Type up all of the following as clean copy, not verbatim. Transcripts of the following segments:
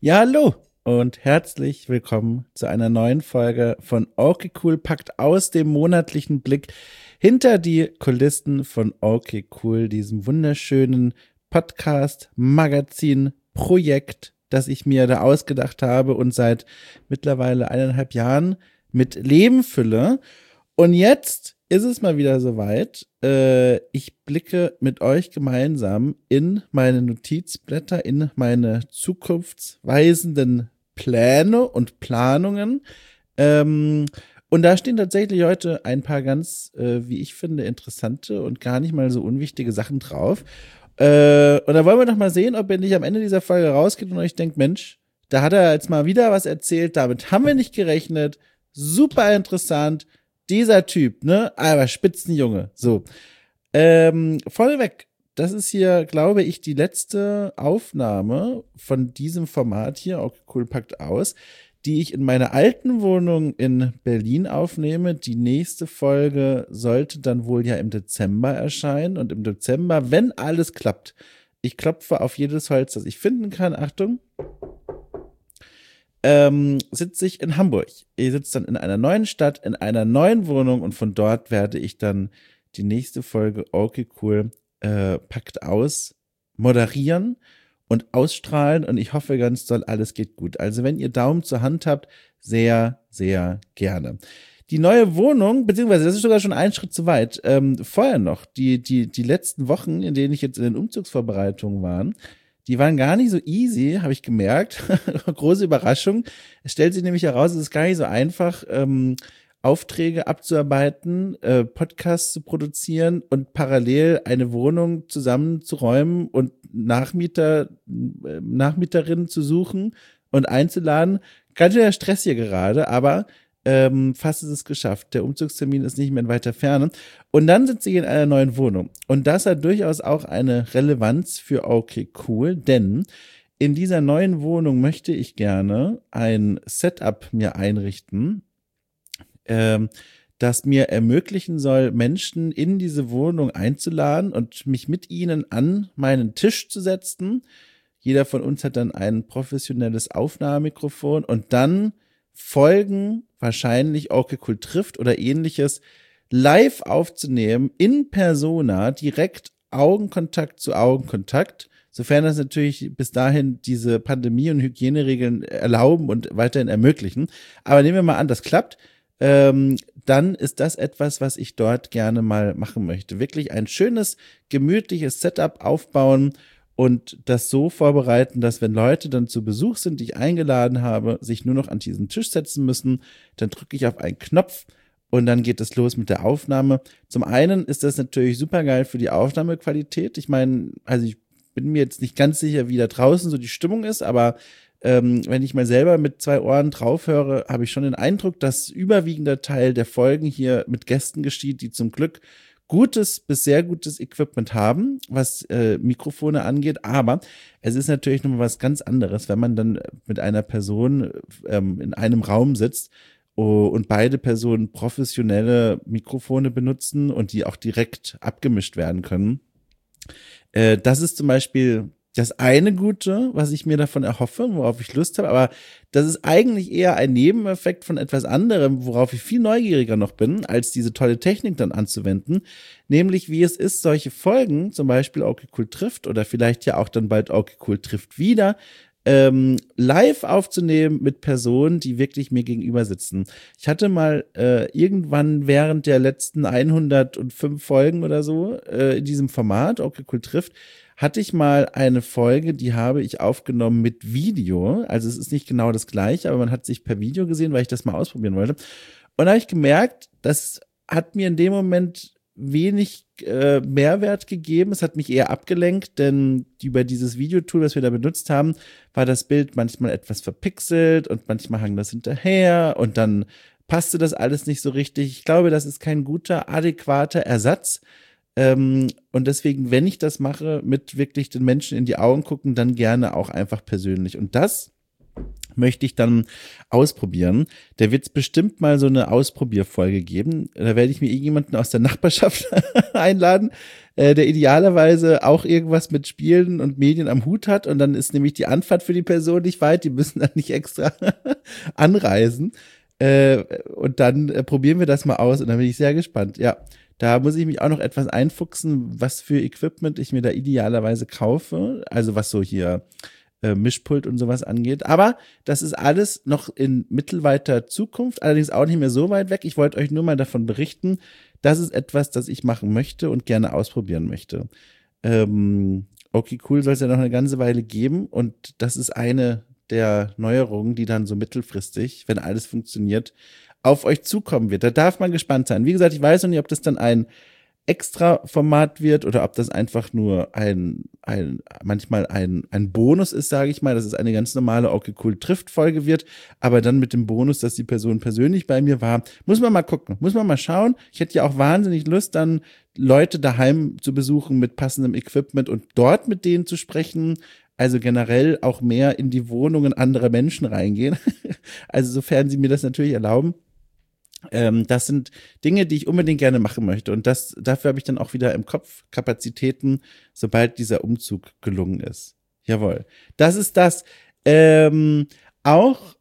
Ja, hallo und herzlich willkommen zu einer neuen Folge von Okay Cool packt aus, dem monatlichen Blick hinter die Kulissen von Okay Cool, diesem wunderschönen Podcast, Magazin, Projekt, das ich mir da ausgedacht habe und seit mittlerweile 1,5 Jahren mit Leben fülle. Und jetzt ist es mal wieder soweit. Ich blicke mit euch gemeinsam in meine Notizblätter, in meine zukunftsweisenden Pläne und Planungen. Und da stehen tatsächlich heute ein paar ganz, wie ich finde, interessante und gar nicht mal so unwichtige Sachen drauf. Und da wollen wir doch mal sehen, ob ihr nicht am Ende dieser Folge rausgeht und euch denkt, Mensch, da hat er jetzt mal wieder was erzählt, damit haben wir nicht gerechnet. Super interessant. Dieser Typ, ne? Aber Spitzenjunge. So. Vorneweg, das ist hier, glaube ich, die letzte Aufnahme von diesem Format hier, auch cool packt aus, die ich in meiner alten Wohnung in Berlin aufnehme. Die nächste Folge sollte dann wohl ja im Dezember erscheinen. Und im Dezember, wenn alles klappt, ich klopfe auf jedes Holz, das ich finden kann. Achtung. Sitze ich in Hamburg. Ich sitze dann in einer neuen Stadt, in einer neuen Wohnung und von dort werde ich dann die nächste Folge Okay Cool packt aus moderieren und ausstrahlen und ich hoffe ganz doll, alles geht gut. Also wenn ihr Daumen zur Hand habt, sehr, sehr gerne. Die neue Wohnung, beziehungsweise das ist sogar schon ein Schritt zu weit, vorher noch, die letzten Wochen, in denen ich jetzt in den Umzugsvorbereitungen war, die waren gar nicht so easy, habe ich gemerkt. Große Überraschung. Es stellt sich nämlich heraus, es ist gar nicht so einfach, Aufträge abzuarbeiten, Podcasts zu produzieren und parallel eine Wohnung zusammenzuräumen und Nachmieterinnen zu suchen und einzuladen. Ganz schön der Stress hier gerade, aber fast ist es geschafft. Der Umzugstermin ist nicht mehr in weiter Ferne. Und dann sitze ich in einer neuen Wohnung. Und das hat durchaus auch eine Relevanz für Okay Cool, denn in dieser neuen Wohnung möchte ich gerne ein Setup mir einrichten, das mir ermöglichen soll, Menschen in diese Wohnung einzuladen und mich mit ihnen an meinen Tisch zu setzen. Jeder von uns hat dann ein professionelles Aufnahmemikrofon und dann Folgen, wahrscheinlich Okay Cool trifft oder ähnliches, live aufzunehmen, in Persona, direkt Augenkontakt zu Augenkontakt, sofern das natürlich bis dahin diese Pandemie- und Hygieneregeln erlauben und weiterhin ermöglichen. Aber nehmen wir mal an, das klappt. Dann ist das etwas, was ich dort gerne mal machen möchte. Wirklich ein schönes, gemütliches Setup aufbauen und das so vorbereiten, dass wenn Leute dann zu Besuch sind, die ich eingeladen habe, sich nur noch an diesen Tisch setzen müssen, dann drücke ich auf einen Knopf und dann geht es los mit der Aufnahme. Zum einen ist das natürlich super geil für die Aufnahmequalität. Ich meine, also ich bin mir jetzt nicht ganz sicher, wie da draußen so die Stimmung ist, aber wenn ich mal selber mit 2 Ohren drauf höre, habe ich schon den Eindruck, dass überwiegender Teil der Folgen hier mit Gästen geschieht, die zum Glück gutes bis sehr gutes Equipment haben, was Mikrofone angeht, aber es ist natürlich nochmal was ganz anderes, wenn man dann mit einer Person in einem Raum sitzt und beide Personen professionelle Mikrofone benutzen und die auch direkt abgemischt werden können. Das ist zum Beispiel das eine Gute, was ich mir davon erhoffe, worauf ich Lust habe, aber das ist eigentlich eher ein Nebeneffekt von etwas anderem, worauf ich viel neugieriger noch bin, als diese tolle Technik dann anzuwenden, nämlich wie es ist, solche Folgen, zum Beispiel Okay Cool trifft oder vielleicht ja auch dann bald Okay Cool trifft wieder, live aufzunehmen mit Personen, die wirklich mir gegenüber sitzen. Ich hatte mal irgendwann während der letzten 105 Folgen oder so in diesem Format, Okay Cool trifft, hatte ich mal eine Folge, die habe ich aufgenommen mit Video. Also es ist nicht genau das Gleiche, aber man hat sich per Video gesehen, weil ich das mal ausprobieren wollte. Und da habe ich gemerkt, das hat mir in dem Moment wenig Mehrwert gegeben. Es hat mich eher abgelenkt, denn über dieses Videotool, das wir da benutzt haben, war das Bild manchmal etwas verpixelt und manchmal hang das hinterher und dann passte das alles nicht so richtig. Ich glaube, das ist kein guter, adäquater Ersatz. Und deswegen, wenn ich das mache, mit wirklich den Menschen in die Augen gucken, dann gerne auch einfach persönlich. Und das möchte ich dann ausprobieren. Da wird es bestimmt mal so eine Ausprobierfolge geben. Da werde ich mir irgendjemanden aus der Nachbarschaft einladen, der idealerweise auch irgendwas mit Spielen und Medien am Hut hat. Und dann ist nämlich die Anfahrt für die Person nicht weit. Die müssen dann nicht extra anreisen. Und dann probieren wir das mal aus. Und dann bin ich sehr gespannt. Ja, da muss ich mich auch noch etwas einfuchsen, was für Equipment ich mir da idealerweise kaufe. Also was so hier Mischpult und sowas angeht. Aber das ist alles noch in mittelweiter Zukunft, allerdings auch nicht mehr so weit weg. Ich wollte euch nur mal davon berichten, das ist etwas, das ich machen möchte und gerne ausprobieren möchte. Okay, cool, soll es ja noch eine ganze Weile geben und das ist eine der Neuerungen, die dann so mittelfristig, wenn alles funktioniert, auf euch zukommen wird. Da darf man gespannt sein. Wie gesagt, ich weiß noch nicht, ob das dann ein extra Format wird oder ob das einfach nur manchmal ein Bonus ist, sage ich mal, dass es eine ganz normale Okay Cool trifft Folge wird, aber dann mit dem Bonus, dass die Person persönlich bei mir war, muss man mal gucken, muss man mal schauen. Ich hätte ja auch wahnsinnig Lust, dann Leute daheim zu besuchen mit passendem Equipment und dort mit denen zu sprechen, also generell auch mehr in die Wohnungen anderer Menschen reingehen, also sofern sie mir das natürlich erlauben. Das sind Dinge, die ich unbedingt gerne machen möchte. Und dafür habe ich dann auch wieder im Kopf Kapazitäten, sobald dieser Umzug gelungen ist. Jawohl. Das ist das. Auch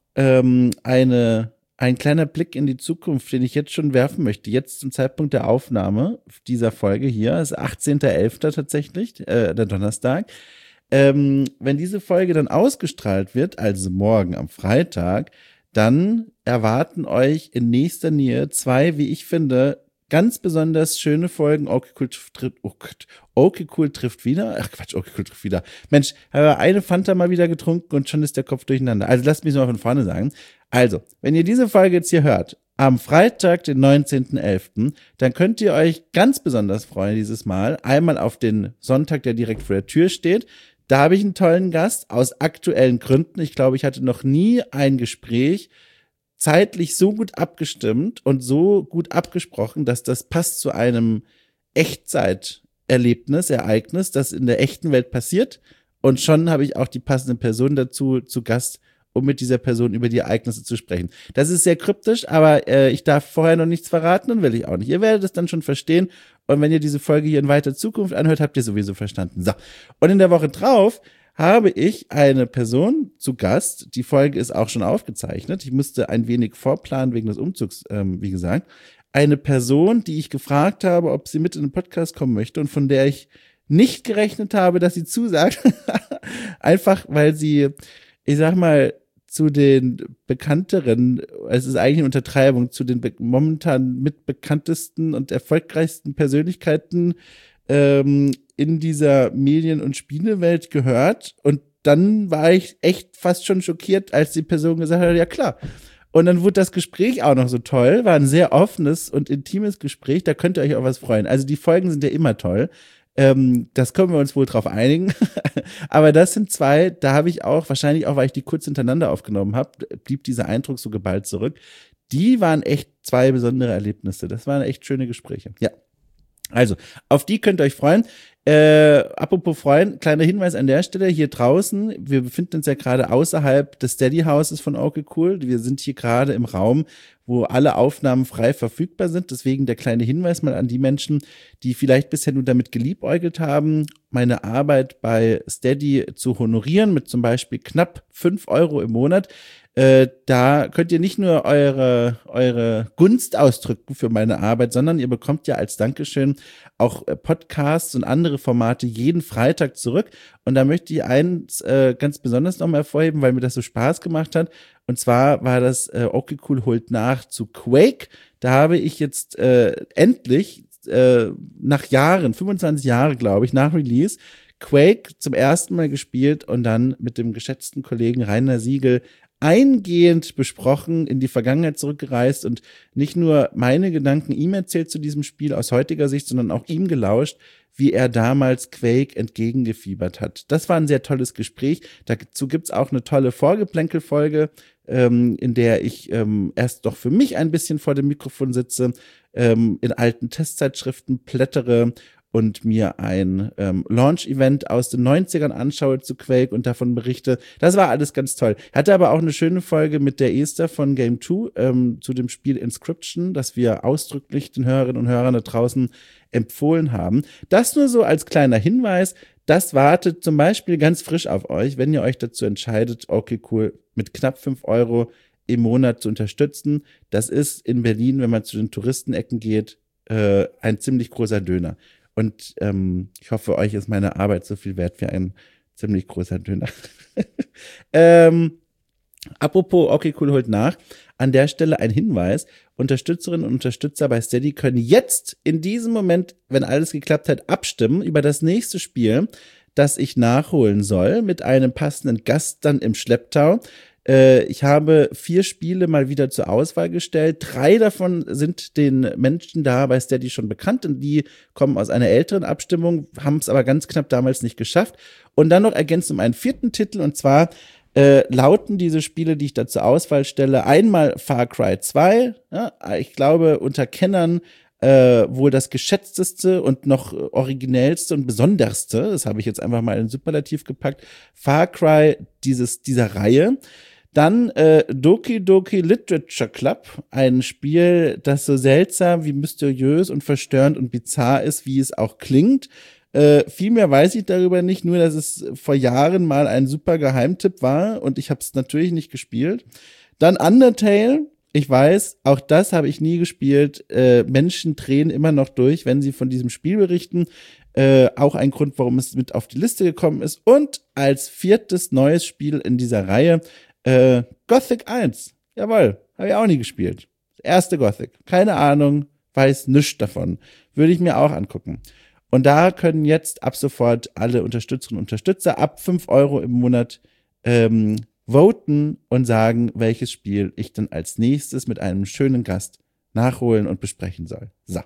ein kleiner Blick in die Zukunft, den ich jetzt schon werfen möchte. Jetzt zum Zeitpunkt der Aufnahme dieser Folge hier, ist 18.11. tatsächlich, der Donnerstag. Wenn diese Folge dann ausgestrahlt wird, also morgen am Freitag, dann erwarten euch in nächster Nähe 2, wie ich finde, ganz besonders schöne Folgen. Okay Cool trifft wieder. Ach Quatsch, Okay Cool trifft wieder. Mensch, habe eine Fanta mal wieder getrunken und schon ist der Kopf durcheinander. Also lasst mich mal von vorne sagen. Also, wenn ihr diese Folge jetzt hier hört, am Freitag, den 19.11., dann könnt ihr euch ganz besonders freuen dieses Mal. Einmal auf den Sonntag, der direkt vor der Tür steht. Da habe ich einen tollen Gast aus aktuellen Gründen. Ich glaube, ich hatte noch nie ein Gespräch zeitlich so gut abgestimmt und so gut abgesprochen, dass das passt zu einem Echtzeiterlebnis, Ereignis, das in der echten Welt passiert. Und schon habe ich auch die passende Person dazu zu Gast, um mit dieser Person über die Ereignisse zu sprechen. Das ist sehr kryptisch, aber ich darf vorher noch nichts verraten und will ich auch nicht. Ihr werdet es dann schon verstehen. Und wenn ihr diese Folge hier in weiter Zukunft anhört, habt ihr sowieso verstanden. So. Und in der Woche drauf habe ich eine Person zu Gast. Die Folge ist auch schon aufgezeichnet. Ich musste ein wenig vorplanen wegen des Umzugs, wie gesagt. Eine Person, die ich gefragt habe, ob sie mit in den Podcast kommen möchte und von der ich nicht gerechnet habe, dass sie zusagt. Einfach, weil sie, ich sag mal, zu den bekannteren, es ist eigentlich eine Untertreibung, zu den momentan mitbekanntesten und erfolgreichsten Persönlichkeiten in dieser Medien- und Spielewelt gehört. Und dann war ich echt fast schon schockiert, als die Person gesagt hat, ja klar. Und dann wurde das Gespräch auch noch so toll, war ein sehr offenes und intimes Gespräch, da könnt ihr euch auch was freuen. Also die Folgen sind ja immer toll. Das können wir uns wohl drauf einigen. Aber das sind 2, da habe ich auch, wahrscheinlich auch, weil ich die kurz hintereinander aufgenommen habe, blieb dieser Eindruck so geballt zurück. Die waren echt 2 besondere Erlebnisse. Das waren echt schöne Gespräche. Ja. Also, auf die könnt ihr euch freuen. Apropos freuen, kleiner Hinweis an der Stelle, hier draußen, wir befinden uns ja gerade außerhalb des Steady-Hauses von Okay Cool. Wir sind hier gerade im Raum, wo alle Aufnahmen frei verfügbar sind. Deswegen der kleine Hinweis mal an die Menschen, die vielleicht bisher nur damit geliebäugelt haben, meine Arbeit bei Steady zu honorieren mit zum Beispiel knapp 5 € im Monat. Da könnt ihr nicht nur eure Gunst ausdrücken für meine Arbeit, sondern ihr bekommt ja als Dankeschön auch Podcasts und andere Formate jeden Freitag zurück. Und da möchte ich eins ganz besonders nochmal hervorheben, weil mir das so Spaß gemacht hat. Und zwar war das Okay Cool holt nach zu Quake. Da habe ich jetzt endlich nach Jahren, 25 Jahre glaube ich, nach Release, Quake zum ersten Mal gespielt und dann mit dem geschätzten Kollegen Rainer Siegel eingehend besprochen, in die Vergangenheit zurückgereist und nicht nur meine Gedanken ihm erzählt zu diesem Spiel aus heutiger Sicht, sondern auch ihm gelauscht, wie er damals Quake entgegengefiebert hat. Das war ein sehr tolles Gespräch. Dazu gibt's auch eine tolle Vorgeplänkel-Folge, in der ich erst doch für mich ein bisschen vor dem Mikrofon sitze, in alten Testzeitschriften plättere und mir ein Launch-Event aus den 90ern anschaue zu Quake und davon berichte. Das war alles ganz toll. Hatte aber auch eine schöne Folge mit der Esther von Game 2 zu dem Spiel Inscription, das wir ausdrücklich den Hörerinnen und Hörern da draußen empfohlen haben. Das nur so als kleiner Hinweis. Das wartet zum Beispiel ganz frisch auf euch, wenn ihr euch dazu entscheidet, okay, cool, mit knapp 5 Euro im Monat zu unterstützen. Das ist in Berlin, wenn man zu den Touristenecken geht, ein ziemlich großer Döner. Und ich hoffe, euch ist meine Arbeit so viel wert wie ein ziemlich großer Döner. Apropos, okay, cool, holt nach. An der Stelle ein Hinweis. Unterstützerinnen und Unterstützer bei Steady können jetzt in diesem Moment, wenn alles geklappt hat, abstimmen über das nächste Spiel, das ich nachholen soll, mit einem passenden Gast dann im Schlepptau. Ich habe 4 Spiele mal wieder zur Auswahl gestellt. 3 davon sind den Menschen da bei Steady schon bekannt und die kommen aus einer älteren Abstimmung, haben es aber ganz knapp damals nicht geschafft. Und dann noch ergänzt um einen 4. Titel, und zwar lauten diese Spiele, die ich da zur Auswahl stelle, einmal Far Cry 2, ja, ich glaube unter Kennern wohl das geschätzteste und noch originellste und besonderste, das habe ich jetzt einfach mal in Superlativ gepackt, Far Cry dieser Reihe. Dann Doki Doki Literature Club, ein Spiel, das so seltsam wie mysteriös und verstörend und bizarr ist, wie es auch klingt. Viel mehr weiß ich darüber nicht, nur dass es vor Jahren mal ein super Geheimtipp war und ich habe es natürlich nicht gespielt. Dann Undertale, ich weiß, auch das habe ich nie gespielt. Menschen drehen immer noch durch, wenn sie von diesem Spiel berichten. Auch ein Grund, warum es mit auf die Liste gekommen ist. Und als 4. neues Spiel in dieser Reihe Gothic 1. Jawohl, habe ich auch nie gespielt. Das erste Gothic. Keine Ahnung, weiß nichts davon. Würde ich mir auch angucken. Und da können jetzt ab sofort alle Unterstützerinnen und Unterstützer ab 5 Euro im Monat voten und sagen, welches Spiel ich dann als nächstes mit einem schönen Gast nachholen und besprechen soll. So.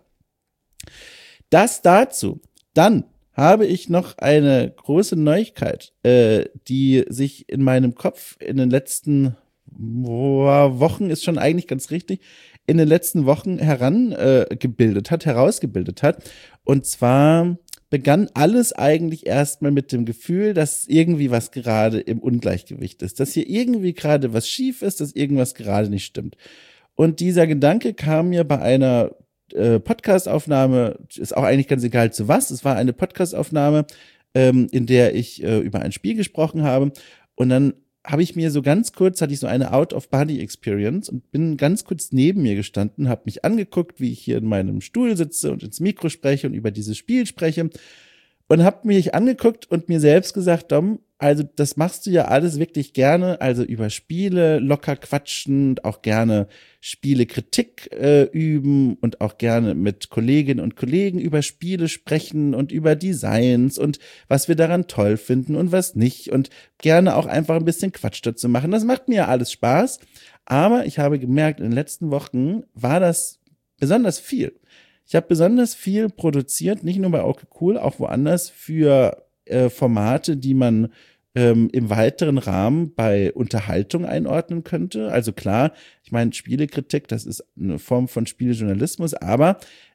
Das dazu. Dann habe ich noch eine große Neuigkeit, die sich in meinem Kopf in den letzten Wochen, ist schon eigentlich ganz richtig, in den letzten Wochen herausgebildet hat. Und zwar begann alles eigentlich erstmal mit dem Gefühl, dass irgendwie was gerade im Ungleichgewicht ist, dass hier irgendwie gerade was schief ist, dass irgendwas gerade nicht stimmt. Und dieser Gedanke kam mir bei einer Podcastaufnahme, ist auch eigentlich ganz egal zu was, es war eine Podcastaufnahme, in der ich über ein Spiel gesprochen habe, und dann habe ich mir so ganz kurz, hatte ich so eine Out-of-Body-Experience und bin ganz kurz neben mir gestanden, habe mich angeguckt, wie ich hier in meinem Stuhl sitze und ins Mikro spreche und über dieses Spiel spreche, und habe mich angeguckt und mir selbst gesagt, Dom, also das machst du ja alles wirklich gerne, also über Spiele locker quatschen, auch gerne Spielekritik üben und auch gerne mit Kolleginnen und Kollegen über Spiele sprechen und über Designs und was wir daran toll finden und was nicht, und gerne auch einfach ein bisschen Quatsch dazu machen. Das macht mir ja alles Spaß, aber ich habe gemerkt, in den letzten Wochen war das besonders viel. Ich habe besonders viel produziert, nicht nur bei Okay Cool, auch woanders für Formate, die man im weiteren Rahmen bei Unterhaltung einordnen könnte. Also klar, ich meine, Spielekritik, das ist eine Form von Spielejournalismus, aber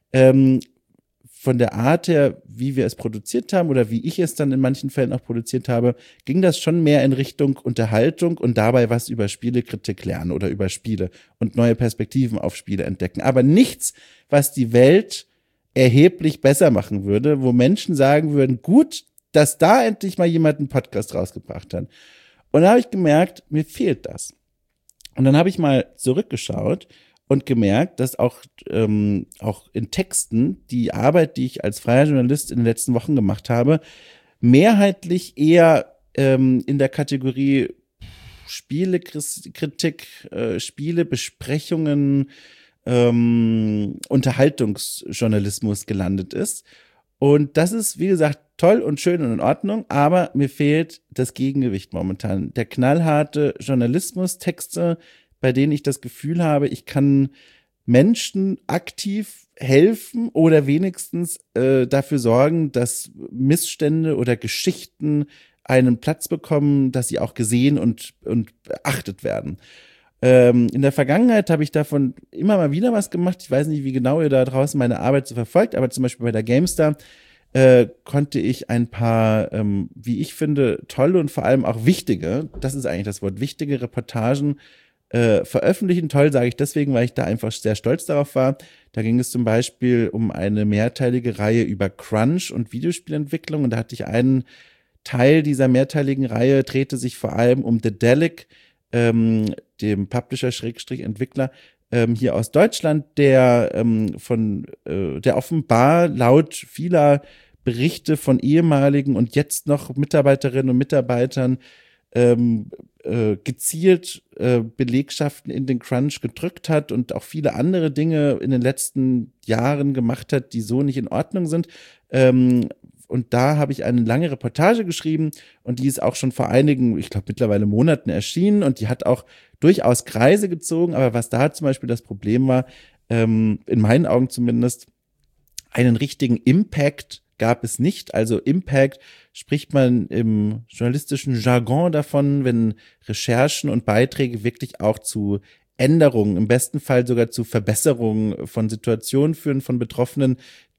von der Art her, wie wir es produziert haben oder wie ich es dann in manchen Fällen auch produziert habe, ging das schon mehr in Richtung Unterhaltung und dabei was über Spielekritik lernen oder über Spiele und neue Perspektiven auf Spiele entdecken. Aber nichts, was die Welt erheblich besser machen würde, wo Menschen sagen würden, gut, dass da endlich mal jemand einen Podcast rausgebracht hat. Und da habe ich gemerkt, mir fehlt das. Und dann habe ich mal zurückgeschaut und gemerkt, dass auch in Texten die Arbeit, die ich als freier Journalist in den letzten Wochen gemacht habe, mehrheitlich eher in der Kategorie Spielekritik, Spielebesprechungen, Unterhaltungsjournalismus gelandet ist. Und das ist, wie gesagt, toll und schön und in Ordnung, aber mir fehlt das Gegengewicht momentan. Der knallharte Journalismus, Texte, bei denen ich das Gefühl habe, ich kann Menschen aktiv helfen oder wenigstens dafür sorgen, dass Missstände oder Geschichten einen Platz bekommen, dass sie auch gesehen und beachtet werden. In der Vergangenheit habe ich davon immer mal wieder was gemacht. Ich weiß nicht, wie genau ihr da draußen meine Arbeit so verfolgt, aber zum Beispiel bei der GameStar konnte ich ein paar, wie ich finde, tolle und vor allem auch wichtige, das ist eigentlich das Wort, wichtige Reportagen veröffentlichen. Toll sage ich deswegen, weil ich da einfach sehr stolz darauf war. Da ging es zum Beispiel um eine mehrteilige Reihe über Crunch und Videospielentwicklung. Und da hatte ich einen Teil dieser mehrteiligen Reihe, drehte sich vor allem um Daedalic, dem Publisher-Entwickler, hier aus Deutschland, der der offenbar laut vieler Berichte von ehemaligen und jetzt noch Mitarbeiterinnen und Mitarbeitern gezielt Belegschaften in den Crunch gedrückt hat und auch viele andere Dinge in den letzten Jahren gemacht hat, die so nicht in Ordnung sind. Und da habe ich eine lange Reportage geschrieben und die ist auch schon vor einigen, ich glaube mittlerweile Monaten erschienen und die hat auch durchaus Kreise gezogen. Aber was da zum Beispiel das Problem war, in meinen Augen zumindest, einen richtigen Impact gab es nicht. Also Impact spricht man im journalistischen Jargon davon, wenn Recherchen und Beiträge wirklich auch zu Änderungen, im besten Fall sogar zu Verbesserungen von Situationen führen von Betroffenen,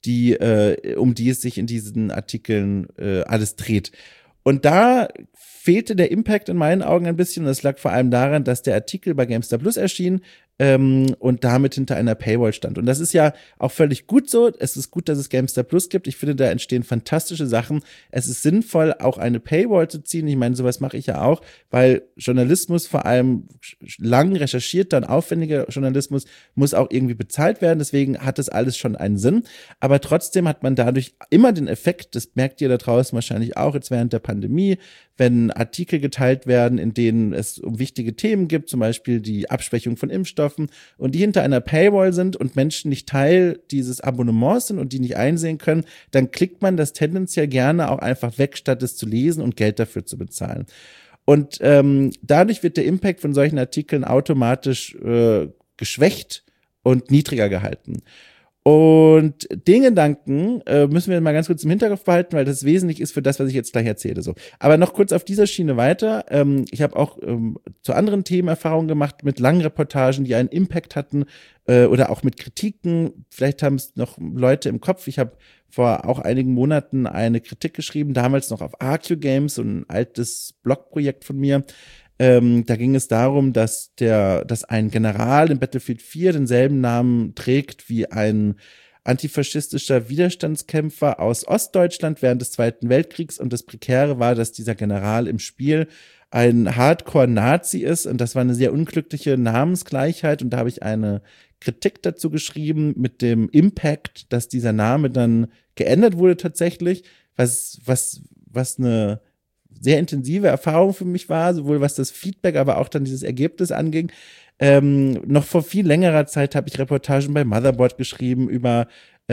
um die es sich in diesen Artikeln alles dreht. Und da fehlte der Impact in meinen Augen ein bisschen. Und das lag vor allem daran, dass der Artikel bei GameStar Plus erschien und damit hinter einer Paywall stand. Und das ist ja auch völlig gut so. Es ist gut, dass es GameStar Plus gibt. Ich finde, da entstehen fantastische Sachen. Es ist sinnvoll, auch eine Paywall zu ziehen. Ich meine, sowas mache ich ja auch, weil Journalismus, vor allem lang recherchierter und aufwendiger Journalismus, muss auch irgendwie bezahlt werden. Deswegen hat das alles schon einen Sinn. Aber trotzdem hat man dadurch immer den Effekt, das merkt ihr da draußen wahrscheinlich auch jetzt während der Pandemie, wenn Artikel geteilt werden, in denen es um wichtige Themen gibt, zum Beispiel die Abschwächung von Impfstoffen und die hinter einer Paywall sind und Menschen nicht Teil dieses Abonnements sind und die nicht einsehen können, dann klickt man das tendenziell gerne auch einfach weg, statt es zu lesen und Geld dafür zu bezahlen. Und dadurch wird der Impact von solchen Artikeln automatisch geschwächt und niedriger gehalten. Und den Gedanken müssen wir mal ganz kurz im Hinterkopf behalten, weil das wesentlich ist für das, was ich jetzt gleich erzähle. So. Aber noch kurz auf dieser Schiene weiter. Ich habe auch zu anderen Themen Erfahrungen gemacht mit langen Reportagen, die einen Impact hatten oder auch mit Kritiken. Vielleicht haben es noch Leute im Kopf. Ich habe vor auch einigen Monaten eine Kritik geschrieben, damals noch auf ArcU Games, so ein altes Blogprojekt von mir. Da ging es darum, dass ein General in Battlefield 4 denselben Namen trägt wie ein antifaschistischer Widerstandskämpfer aus Ostdeutschland während des Zweiten Weltkriegs. Und das Prekäre war, dass dieser General im Spiel ein Hardcore-Nazi ist. Und das war eine sehr unglückliche Namensgleichheit. Und da habe ich eine Kritik dazu geschrieben mit dem Impact, dass dieser Name dann geändert wurde tatsächlich, was eine sehr intensive Erfahrung für mich war, sowohl was das Feedback, aber auch dann dieses Ergebnis anging. Noch vor viel längerer Zeit habe ich Reportagen bei Motherboard geschrieben über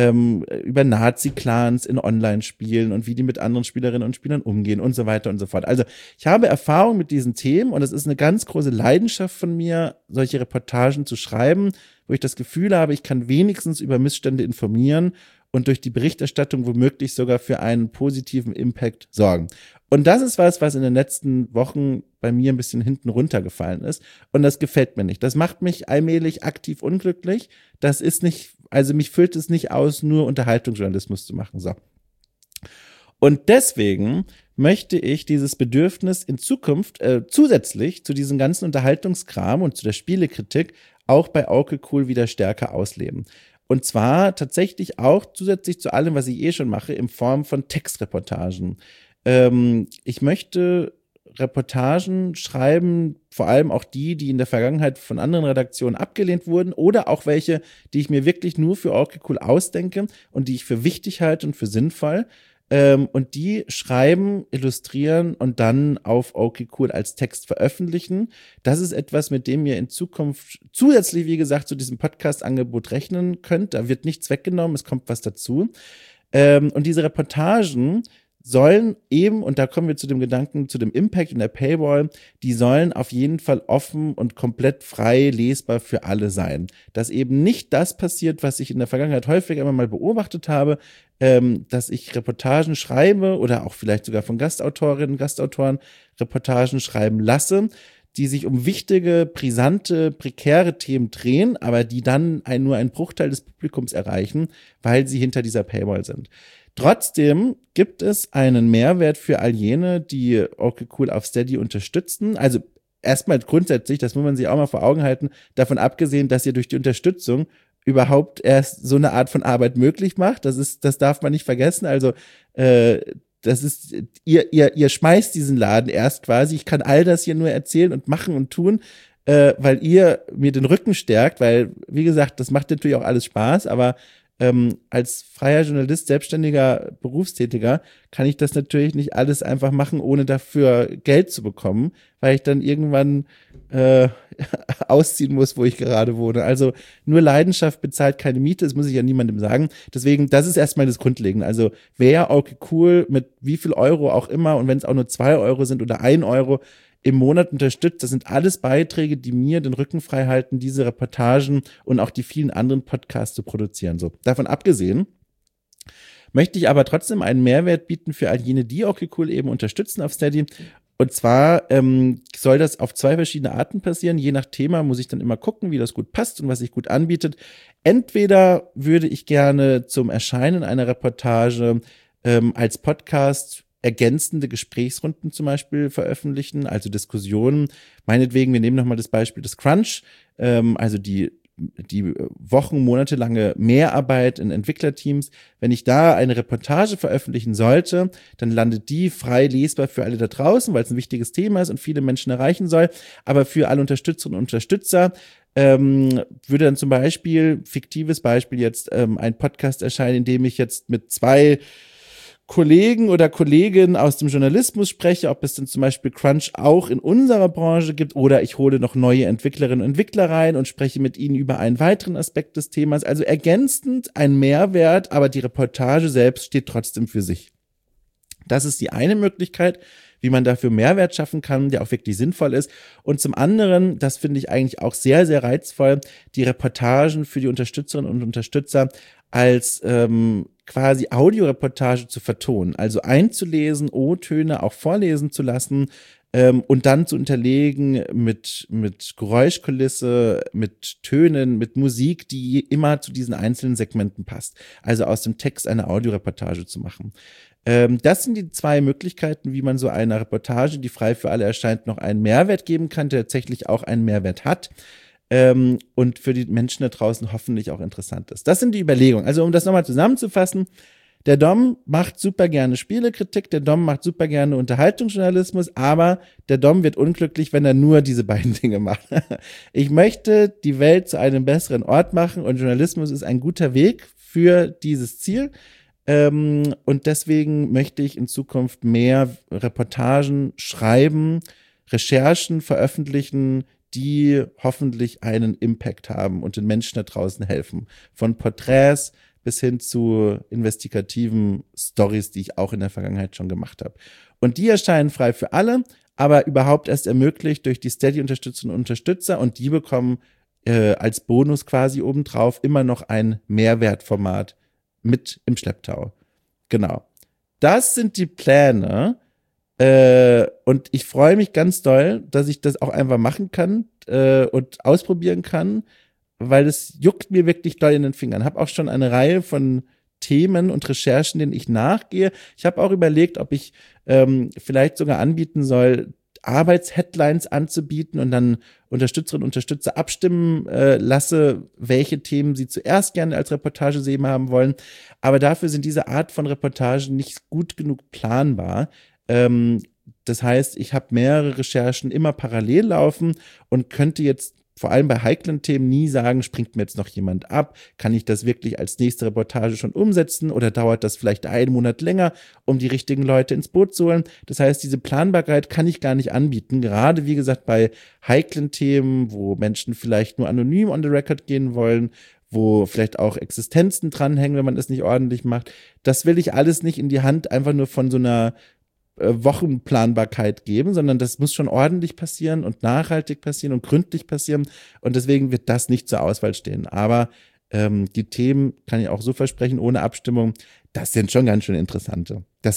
Nazi-Clans in Online-Spielen und wie die mit anderen Spielerinnen und Spielern umgehen und so weiter und so fort. Also ich habe Erfahrung mit diesen Themen und es ist eine ganz große Leidenschaft von mir, solche Reportagen zu schreiben, wo ich das Gefühl habe, ich kann wenigstens über Missstände informieren und durch die Berichterstattung womöglich sogar für einen positiven Impact sorgen. Und das ist was in den letzten Wochen bei mir ein bisschen hinten runtergefallen ist. Und das gefällt mir nicht. Das macht mich allmählich aktiv unglücklich. Das ist nicht, also mich füllt es nicht aus, nur Unterhaltungsjournalismus zu machen. So. Und deswegen möchte ich dieses Bedürfnis in Zukunft zusätzlich zu diesem ganzen Unterhaltungskram und zu der Spielekritik auch bei okay cool wieder stärker ausleben. Und zwar tatsächlich auch zusätzlich zu allem, was ich schon mache, in Form von Textreportagen. Ich möchte Reportagen schreiben, vor allem auch die in der Vergangenheit von anderen Redaktionen abgelehnt wurden oder auch welche, die ich mir wirklich nur für okay cool ausdenke und die ich für wichtig halte und für sinnvoll. Und die schreiben, illustrieren und dann auf okay cool als Text veröffentlichen. Das ist etwas, mit dem ihr in Zukunft zusätzlich, wie gesagt, zu diesem Podcast-Angebot rechnen könnt. Da wird nichts weggenommen, es kommt was dazu. Und diese Reportagen sollen eben, und da kommen wir zu dem Gedanken, zu dem Impact in der Paywall, die sollen auf jeden Fall offen und komplett frei lesbar für alle sein. Dass eben nicht das passiert, was ich in der Vergangenheit häufig immer mal beobachtet habe, dass ich Reportagen schreibe oder auch vielleicht sogar von Gastautorinnen und Gastautoren Reportagen schreiben lasse, die sich um wichtige, brisante, prekäre Themen drehen, aber die dann nur einen Bruchteil des Publikums erreichen, weil sie hinter dieser Paywall sind. Trotzdem gibt es einen Mehrwert für all jene, die okay cool auf Steady unterstützen. Also erstmal grundsätzlich, das muss man sich auch mal vor Augen halten, davon abgesehen, dass ihr durch die Unterstützung überhaupt erst so eine Art von Arbeit möglich macht. Das darf man nicht vergessen. Also das ist, ihr schmeißt diesen Laden erst quasi. Ich kann all das hier nur erzählen und machen und tun, weil ihr mir den Rücken stärkt, weil, wie gesagt, das macht natürlich auch alles Spaß, aber als freier Journalist, selbstständiger Berufstätiger kann ich das natürlich nicht alles einfach machen, ohne dafür Geld zu bekommen, weil ich dann irgendwann ausziehen muss, wo ich gerade wohne. Also nur Leidenschaft bezahlt keine Miete, das muss ich ja niemandem sagen. Deswegen, das ist erstmal das Grundlegende. Also wer okay cool mit wie viel Euro auch immer und wenn es auch nur 2 Euro sind oder 1 Euro im Monat unterstützt. Das sind alles Beiträge, die mir den Rücken frei halten, diese Reportagen und auch die vielen anderen Podcasts zu produzieren. So, davon abgesehen möchte ich aber trotzdem einen Mehrwert bieten für all jene, die okay cool eben unterstützen auf Steady. Und zwar soll das auf 2 verschiedene Arten passieren. Je nach Thema muss ich dann immer gucken, wie das gut passt und was sich gut anbietet. Entweder würde ich gerne zum Erscheinen einer Reportage als Podcast ergänzende Gesprächsrunden zum Beispiel veröffentlichen, also Diskussionen. Meinetwegen, wir nehmen nochmal das Beispiel des Crunch, also die monatelange Mehrarbeit in Entwicklerteams. Wenn ich da eine Reportage veröffentlichen sollte, dann landet die frei lesbar für alle da draußen, weil es ein wichtiges Thema ist und viele Menschen erreichen soll. Aber für alle Unterstützerinnen und Unterstützer würde dann zum Beispiel, fiktives Beispiel jetzt, ein Podcast erscheinen, in dem ich jetzt mit 2 Kollegen oder Kolleginnen aus dem Journalismus spreche, ob es denn zum Beispiel Crunch auch in unserer Branche gibt oder ich hole noch neue Entwicklerinnen und Entwickler rein und spreche mit ihnen über einen weiteren Aspekt des Themas. Also ergänzend ein Mehrwert, aber die Reportage selbst steht trotzdem für sich. Das ist die eine Möglichkeit, wie man dafür Mehrwert schaffen kann, der auch wirklich sinnvoll ist. Und zum anderen, das finde ich eigentlich auch sehr, sehr reizvoll, die Reportagen für die Unterstützerinnen und Unterstützer als quasi Audioreportage zu vertonen, also einzulesen, O-Töne auch vorlesen zu lassen und dann zu unterlegen mit Geräuschkulisse, mit Tönen, mit Musik, die immer zu diesen einzelnen Segmenten passt. Also aus dem Text eine Audioreportage zu machen. Das sind die 2 Möglichkeiten, wie man so einer Reportage, die frei für alle erscheint, noch einen Mehrwert geben kann, der tatsächlich auch einen Mehrwert hat. Und für die Menschen da draußen hoffentlich auch interessant ist. Das sind die Überlegungen. Also um das nochmal zusammenzufassen, der Dom macht super gerne Spielekritik, der Dom macht super gerne Unterhaltungsjournalismus, aber der Dom wird unglücklich, wenn er nur diese beiden Dinge macht. Ich möchte die Welt zu einem besseren Ort machen und Journalismus ist ein guter Weg für dieses Ziel. Und deswegen möchte ich in Zukunft mehr Reportagen schreiben, Recherchen veröffentlichen, die hoffentlich einen Impact haben und den Menschen da draußen helfen. Von Porträts bis hin zu investigativen Stories, die ich auch in der Vergangenheit schon gemacht habe. Und die erscheinen frei für alle, aber überhaupt erst ermöglicht durch die Steady-Unterstützerinnen und Unterstützer und die bekommen als Bonus quasi obendrauf immer noch ein Mehrwertformat mit im Schlepptau. Genau. Das sind die Pläne. Und ich freue mich ganz doll, dass ich das auch einfach machen kann und ausprobieren kann, weil es juckt mir wirklich doll in den Fingern. Habe auch schon eine Reihe von Themen und Recherchen, denen ich nachgehe. Ich habe auch überlegt, ob ich vielleicht sogar anbieten soll, Arbeitsheadlines anzubieten und dann Unterstützerinnen und Unterstützer abstimmen lasse, welche Themen sie zuerst gerne als Reportage sehen haben wollen. Aber dafür sind diese Art von Reportagen nicht gut genug planbar. Das heißt, ich habe mehrere Recherchen immer parallel laufen und könnte jetzt vor allem bei heiklen Themen nie sagen, springt mir jetzt noch jemand ab? Kann ich das wirklich als nächste Reportage schon umsetzen oder dauert das vielleicht einen Monat länger, um die richtigen Leute ins Boot zu holen? Das heißt, diese Planbarkeit kann ich gar nicht anbieten. Gerade, wie gesagt, bei heiklen Themen, wo Menschen vielleicht nur anonym on the record gehen wollen, wo vielleicht auch Existenzen dranhängen, wenn man es nicht ordentlich macht. Das will ich alles nicht in die Hand einfach nur von so einer Wochenplanbarkeit geben, sondern das muss schon ordentlich passieren und nachhaltig passieren und gründlich passieren und deswegen wird das nicht zur Auswahl stehen. Aber die Themen, kann ich auch so versprechen, ohne Abstimmung, das sind schon ganz schön interessante.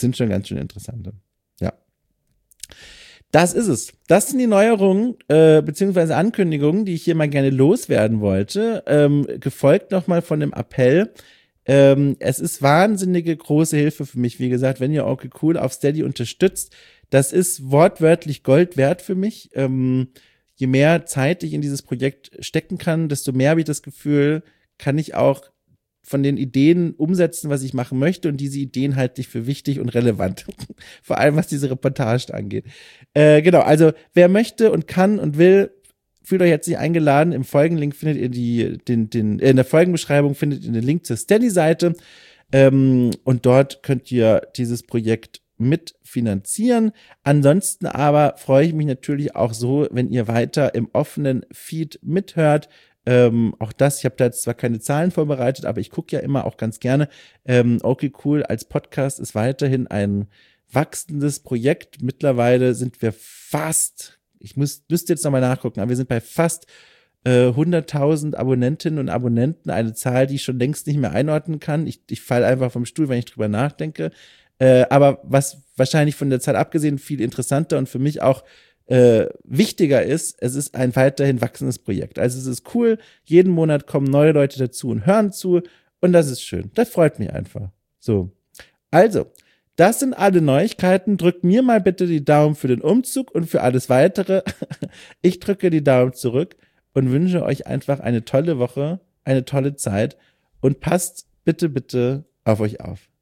Ja. Das ist es. Das sind die Neuerungen beziehungsweise Ankündigungen, die ich hier mal gerne loswerden wollte. Gefolgt nochmal von dem Appell, Es ist wahnsinnige große Hilfe für mich. Wie gesagt, wenn ihr okay cool auf Steady unterstützt, das ist wortwörtlich Gold wert für mich. Je mehr Zeit ich in dieses Projekt stecken kann, desto mehr habe ich das Gefühl, kann ich auch von den Ideen umsetzen, was ich machen möchte, und diese Ideen halte ich für wichtig und relevant. Vor allem, was diese Reportage angeht. Genau, also wer möchte und kann und will, fühlt euch herzlich eingeladen. Im Folgenlink findet ihr in der Folgenbeschreibung findet ihr den Link zur Steady-Seite. Und dort könnt ihr dieses Projekt mitfinanzieren. Ansonsten aber freue ich mich natürlich auch so, wenn ihr weiter im offenen Feed mithört. Auch das, ich habe da jetzt zwar keine Zahlen vorbereitet, aber ich gucke ja immer auch ganz gerne. Okay, cool, als Podcast ist weiterhin ein wachsendes Projekt. Mittlerweile sind wir fast, müsste jetzt nochmal nachgucken, aber wir sind bei fast 100.000 Abonnentinnen und Abonnenten, eine Zahl, die ich schon längst nicht mehr einordnen kann. Ich falle einfach vom Stuhl, wenn ich drüber nachdenke. Aber was wahrscheinlich von der Zahl abgesehen viel interessanter und für mich auch wichtiger ist, es ist ein weiterhin wachsendes Projekt. Also es ist cool, jeden Monat kommen neue Leute dazu und hören zu, und das ist schön. Das freut mich einfach. So, also, das sind alle Neuigkeiten. Drückt mir mal bitte die Daumen für den Umzug und für alles Weitere. Ich drücke die Daumen zurück und wünsche euch einfach eine tolle Woche, eine tolle Zeit, und passt bitte, bitte auf euch auf.